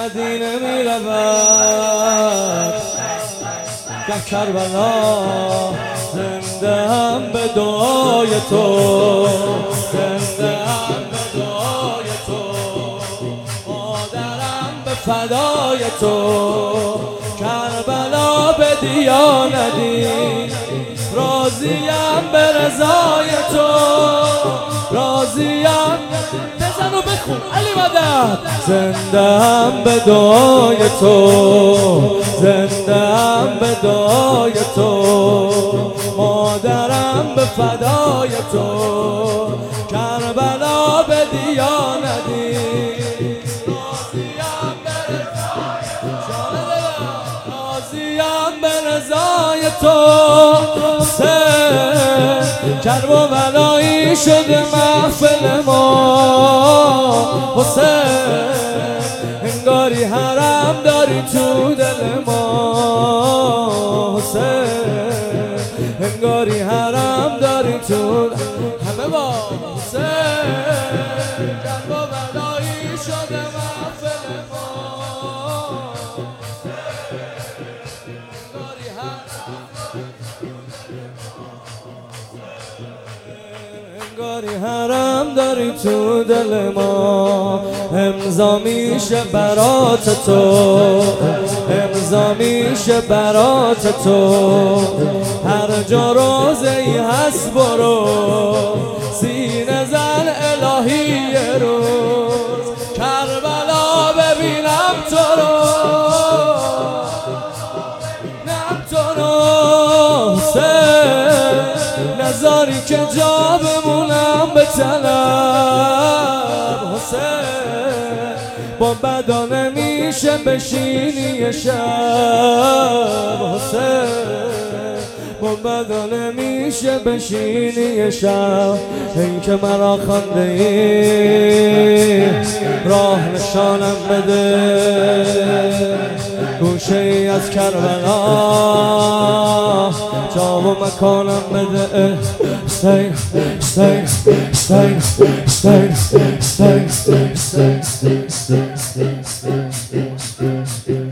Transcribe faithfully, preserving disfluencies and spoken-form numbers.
مدینه می رود در کربلا، زنده هم به دعای تو، زنده هم به دعای تو، مادرم به فدای تو، کربلا به دیانتی، راضیم به رضای تو، راضیم بزن و بخون علی مدد. زنده هم به دعای تو، زنده هم به دعای تو، مادرم به فدای تو، کربلا به دیانتی، راضیم به رضای تو، راضیم به رضای تو. کرب و بلایی شده محفل ما حسین، انگاری حرم داری تو دل ما حسین، انگاری حرم داری تو همه با حسین. کرب و بلایی شده محفل ما، انگاری حرم انگاری حرم داری تو دل ما. امضا میشه برات تو، امضا میشه برات تو، هر جا روزه ای هست برو، سینه زن الهی یه روز، کربلا ببینم تو رو، ببینم تو رو حسین، نذاری که جا بمونم به طلب حسین، با بدا نمیشه بشینی یه شب حسین، با بدا نمیشه بشینی یه شب. این که مرا خوانده ای راه نشانم بده، گوشه ای از کربلا جا و مکانم بده. Stay, stay, stay, stay, stay, stay, stay, stay, stay, stay, stay, stay.